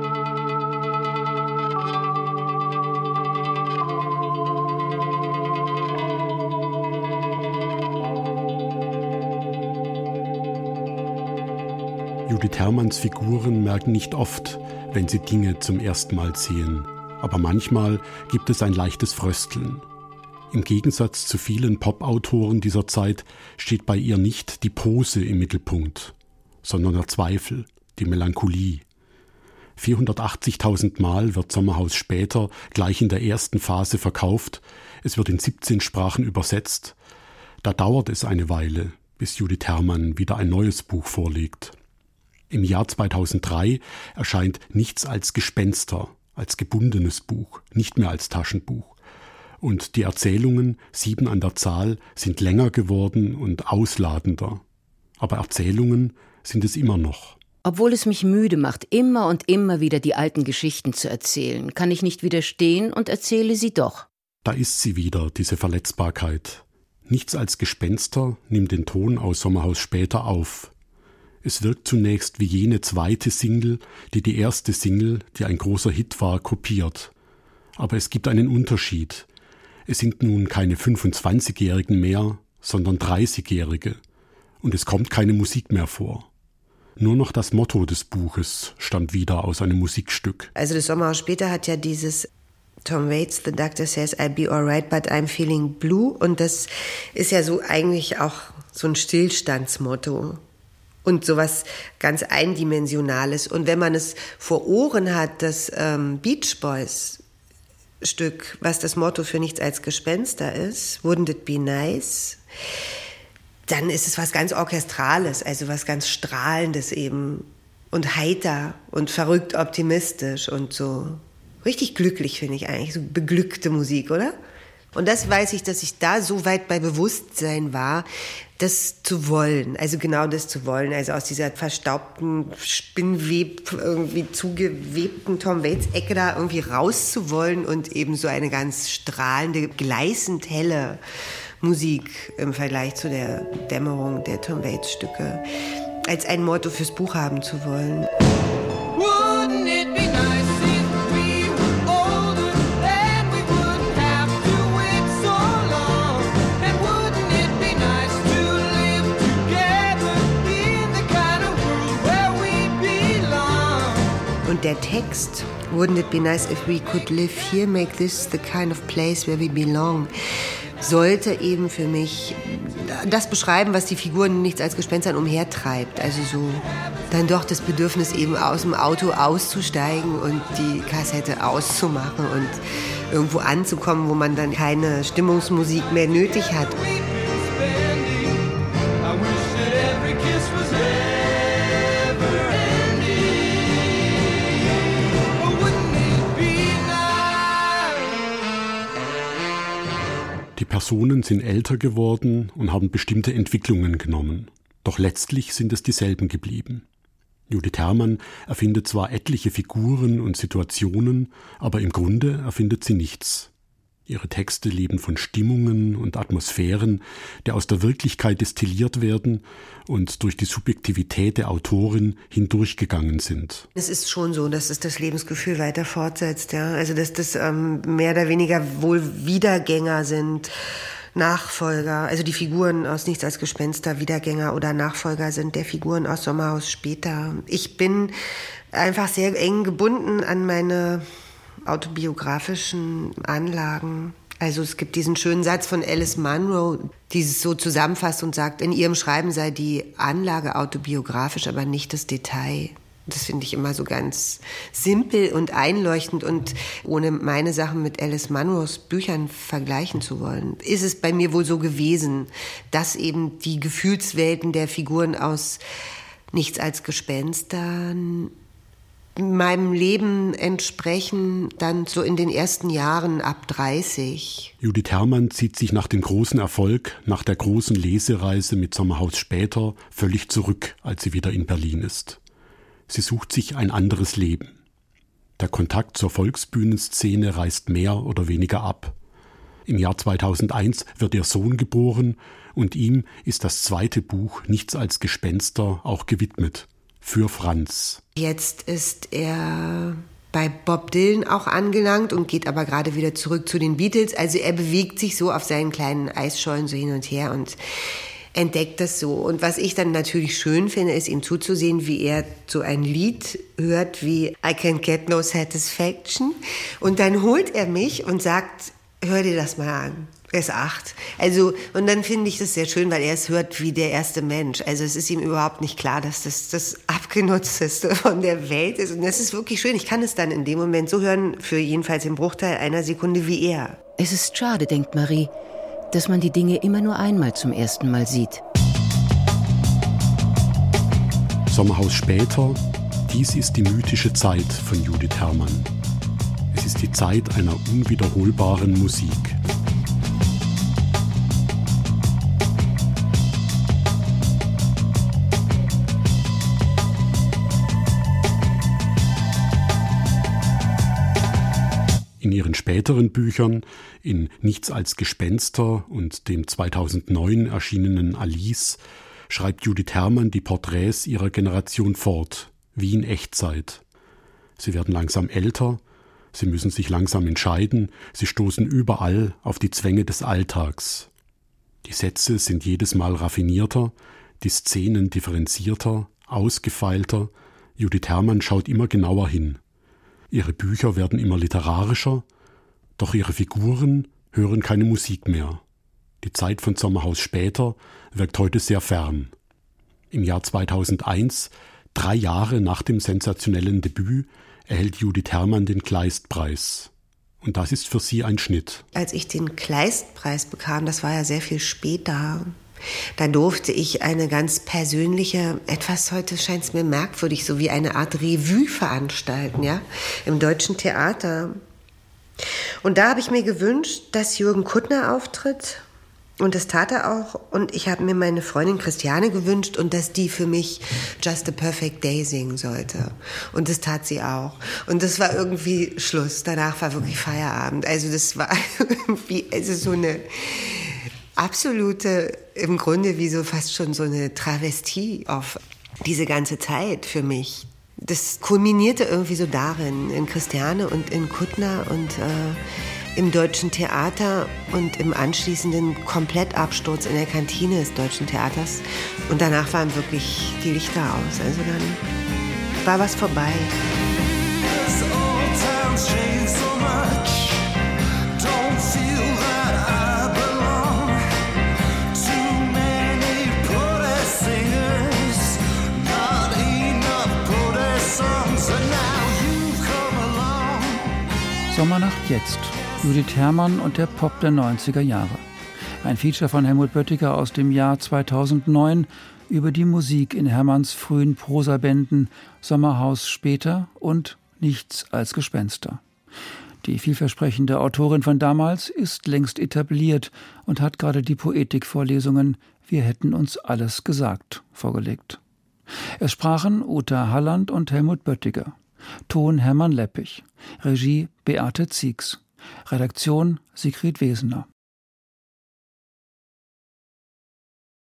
S4: Judith Hermanns Figuren merken nicht oft, wenn sie Dinge zum ersten Mal sehen. Aber manchmal gibt es ein leichtes Frösteln. Im Gegensatz zu vielen Pop-Autoren dieser Zeit steht bei ihr nicht die Pose im Mittelpunkt, sondern der Zweifel, die Melancholie. vierhundertachtzigtausend Mal wird Sommerhaus später gleich in der ersten Phase verkauft. Es wird in siebzehn Sprachen übersetzt. Da dauert es eine Weile, bis Judith Hermann wieder ein neues Buch vorlegt. Im Jahr zweitausenddrei erscheint Nichts als Gespenster, als gebundenes Buch, nicht mehr als Taschenbuch. Und die Erzählungen, sieben an der Zahl, sind länger geworden und ausladender. Aber Erzählungen sind es immer noch.
S13: Obwohl es mich müde macht, immer und immer wieder die alten Geschichten zu erzählen, kann ich nicht widerstehen und erzähle sie doch.
S4: Da ist sie wieder, diese Verletzbarkeit. Nichts als Gespenster nimmt den Ton aus Sommerhaus später auf. Es wirkt zunächst wie jene zweite Single, die die erste Single, die ein großer Hit war, kopiert. Aber es gibt einen Unterschied. Es sind nun keine fünfundzwanzigjährigen mehr, sondern dreißigjährige. Und es kommt keine Musik mehr vor. Nur noch das Motto des Buches stammt wieder aus einem Musikstück.
S3: Also das Sommerhaus später hat ja dieses Tom Waits, The Doctor Says I'll be alright, but I'm feeling blue. Und das ist ja so eigentlich auch so ein Stillstandsmotto. Und sowas ganz Eindimensionales. Und wenn man es vor Ohren hat, das ähm, Beach Boys Stück, was das Motto für Nichts als Gespenster ist, Wouldn't it be nice, dann ist es was ganz Orchestrales, also was ganz Strahlendes eben und heiter und verrückt optimistisch und so richtig glücklich, finde ich eigentlich, so beglückte Musik, oder? Und das weiß ich, dass ich da so weit bei Bewusstsein war, das zu wollen, also genau das zu wollen, also aus dieser verstaubten, Spinnweb, irgendwie zugewebten Tom Waits-Ecke da irgendwie rauszuwollen und eben so eine ganz strahlende, gleißend helle Musik im Vergleich zu der Dämmerung der Tom Waits-Stücke als ein Motto fürs Buch haben zu wollen.
S8: Wouldn't it be nice? Wouldn't
S3: Und der Text, wouldn't it be nice if we could live here, make this the kind of place where we belong, sollte eben für mich das beschreiben, was die Figuren Nichts als Gespenstern umhertreibt. Also so dann doch das Bedürfnis, eben aus dem Auto auszusteigen und die Kassette auszumachen und irgendwo anzukommen, wo man dann keine Stimmungsmusik mehr nötig hat.
S4: Die Personen sind älter geworden und haben bestimmte Entwicklungen genommen. Doch letztlich sind es dieselben geblieben. Judith Hermann erfindet zwar etliche Figuren und Situationen, aber im Grunde erfindet sie nichts. Ihre Texte leben von Stimmungen und Atmosphären, die aus der Wirklichkeit destilliert werden und durch die Subjektivität der Autorin hindurchgegangen sind.
S3: Es ist schon so, dass es das Lebensgefühl weiter fortsetzt, ja. Also dass das ähm, mehr oder weniger wohl Wiedergänger sind, Nachfolger, also die Figuren aus Nichts als Gespenster, Wiedergänger oder Nachfolger sind der Figuren aus Sommerhaus später. Ich bin einfach sehr eng gebunden an meine autobiografischen Anlagen. Also es gibt diesen schönen Satz von Alice Munro, die es so zusammenfasst und sagt, in ihrem Schreiben sei die Anlage autobiografisch, aber nicht das Detail. Das finde ich immer so ganz simpel und einleuchtend und ohne meine Sachen mit Alice Munros Büchern vergleichen zu wollen, ist es bei mir wohl so gewesen, dass eben die Gefühlswelten der Figuren aus Nichts als Gespenster meinem Leben entsprechen, dann so in den ersten Jahren ab dreißig.
S4: Judith Hermann zieht sich nach dem großen Erfolg, nach der großen Lesereise mit Sommerhaus später völlig zurück, als sie wieder in Berlin ist. Sie sucht sich ein anderes Leben. Der Kontakt zur Volksbühnenszene reißt mehr oder weniger ab. Im Jahr zweitausendeins wird ihr Sohn geboren und ihm ist das zweite Buch Nichts als Gespenster auch gewidmet. Für Franz.
S3: Jetzt ist er bei Bob Dylan auch angelangt und geht aber gerade wieder zurück zu den Beatles. Also er bewegt sich so auf seinen kleinen Eisschollen so hin und her und entdeckt das so. Und was ich dann natürlich schön finde, ist ihm zuzusehen, wie er so ein Lied hört wie I Can't Get No Satisfaction. Und dann holt er mich und sagt, hör dir das mal an. Er ist acht. Also, und dann finde ich das sehr schön, weil er es hört wie der erste Mensch. Also es ist ihm überhaupt nicht klar, dass das das Abgenutzteste von der Welt ist. Und das ist wirklich schön. Ich kann es dann in dem Moment so hören, für jedenfalls im Bruchteil einer Sekunde wie er.
S13: Es ist schade, denkt Marie, dass man die Dinge immer nur einmal zum ersten Mal sieht.
S4: Sommerhaus später, dies ist die mythische Zeit von Judith Hermann. Es ist die Zeit einer unwiederholbaren Musik. In ihren späteren Büchern, in Nichts als Gespenster und dem zweitausendneun erschienenen Alice, schreibt Judith Hermann die Porträts ihrer Generation fort, wie in Echtzeit. Sie werden langsam älter, sie müssen sich langsam entscheiden, sie stoßen überall auf die Zwänge des Alltags. Die Sätze sind jedes Mal raffinierter, die Szenen differenzierter, ausgefeilter. Judith Hermann schaut immer genauer hin. Ihre Bücher werden immer literarischer, doch ihre Figuren hören keine Musik mehr. Die Zeit von Sommerhaus später wirkt heute sehr fern. Im Jahr zweitausendeins, drei Jahre nach dem sensationellen Debüt, erhält Judith Hermann den Kleistpreis. Und das ist für sie ein Schnitt.
S3: Als ich den Kleistpreis bekam, das war ja sehr viel später, da durfte ich eine ganz persönliche, etwas heute scheint es mir merkwürdig, so wie eine Art Revue veranstalten, ja, im Deutschen Theater. Und da habe ich mir gewünscht, dass Jürgen Kuttner auftritt. Und das tat er auch. Und ich habe mir meine Freundin Christiane gewünscht und dass die für mich Just a Perfect Day singen sollte. Und das tat sie auch. Und das war irgendwie Schluss. Danach war wirklich Feierabend. Also das war irgendwie, also so eine absolute, im Grunde wie so fast schon so eine Travestie auf diese ganze Zeit für mich. Das kulminierte irgendwie so darin, in Christiane und in Kuttner und äh, im Deutschen Theater und im anschließenden Komplettabsturz in der Kantine des Deutschen Theaters. Und danach waren wirklich die Lichter aus. Also dann war was vorbei.
S2: Sommernacht jetzt. Judith Herrmann und der Pop der neunziger Jahre. Ein Feature von Helmut Böttiger aus dem Jahr zweitausendneun über die Musik in Herrmanns frühen Prosabänden Sommerhaus später und Nichts als Gespenster. Die vielversprechende Autorin von damals ist längst etabliert und hat gerade die Poetikvorlesungen Wir hätten uns alles gesagt vorgelegt. Es sprachen Uta Halland und Helmut Böttiger. Ton Hermann Leppich. Regie Beate Ziegs. Redaktion Sigrid Wesener.